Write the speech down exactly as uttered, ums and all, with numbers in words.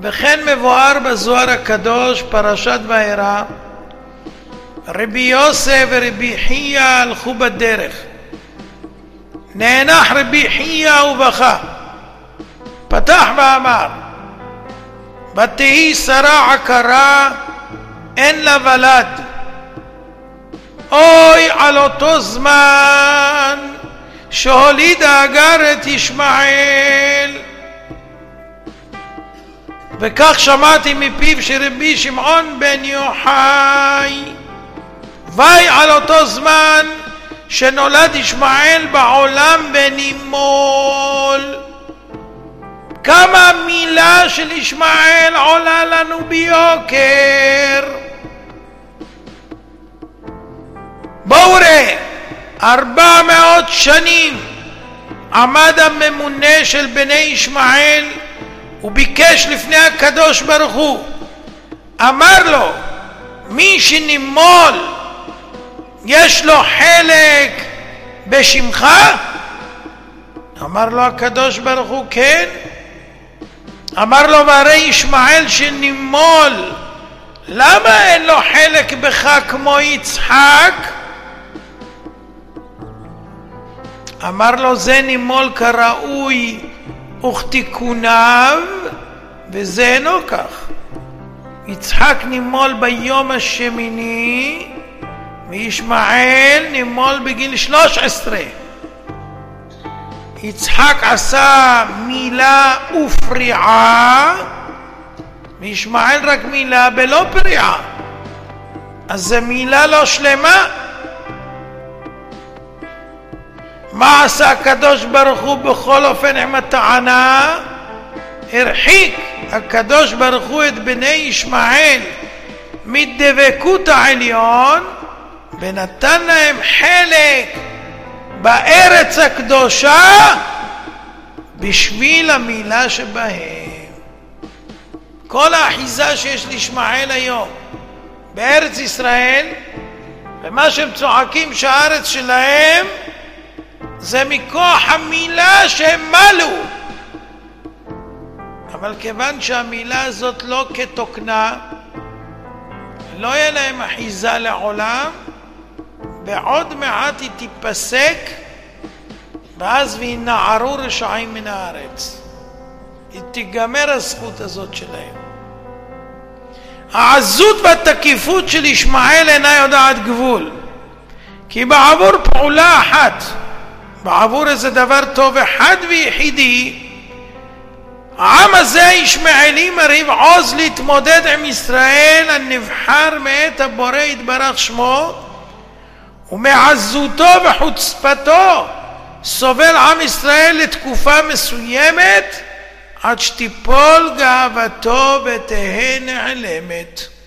וכן מבואר בזוהר הקדוש, פרשת וארא, רבי יוסף ורבי חייא הלכו בדרך. נאנח רבי חייא ובכה, פתח ואמר, ותהי שרה עקרה, אין לה ולד. אוי על אותו זמן שהולידה אגר את ישמעאל. וכך שמעתי מפיו של רבי שמעון בן יוחאי, ואי על אותו זמן שנולד ישמעאל בעולם בנימול. כמה מילה של ישמעאל עולה לנו ביוקר. בואו ראה, ארבע מאות שנים עמד הממונה של בני ישמעאל וביקש לפני הקדוש ברוך הוא. אמר לו, מי שנימול יש לו חלק בשמך? אמר לו הקדוש ברוך הוא, כן. אמר לו, והרי ישמעאל שנימול, למה אין לו חלק בך כמו יצחק? אמר לו, זה נימול כראוי וכתיקוניו, וזה אינו כך. יצחק נימול ביום השמיני, וישמעאל נימול בגיל שלוש עשרה. יצחק עשה מילה ופריעה, וישמעאל רק מילה בלא פריעה, אז זה מילה לא שלמה. מה עשה הקדוש ברוך הוא בכל אופן עם הטענה? הרחיק הקדוש ברוך הוא את בני ישמעאל מדבקות העליון, ונתן להם חלק בארץ הקדושה בשביל המילה שבהם. כל האחיזה שיש לישמעאל היום בארץ ישראל, ומה שהם צועקים שהארץ שלהם, זה מכוח המילה שהם מלו. אבל כיוון שהמילה הזאת לא כתוקנה, לא יהיה להם אחיזה לעולם, בעוד מעט היא תיפסק, ואז וינערו רשעים מן הארץ. היא תיגמר הזכות הזאת שלהם. העזות והתקיפות של ישמעאל אינה יודעת גבול, כי בעבור פעולה אחת, בעבור איזה דבר טוב אחד ויחידי, העם הזה ישמעאלי מריב עוז להתמודד עם ישראל הנבחר מאת הבורא יתברך שמו, ומעזותו וחוצפתו סובל עם ישראל לתקופה מסוימת עד שתיפול גאוותו ותהא נעלמת.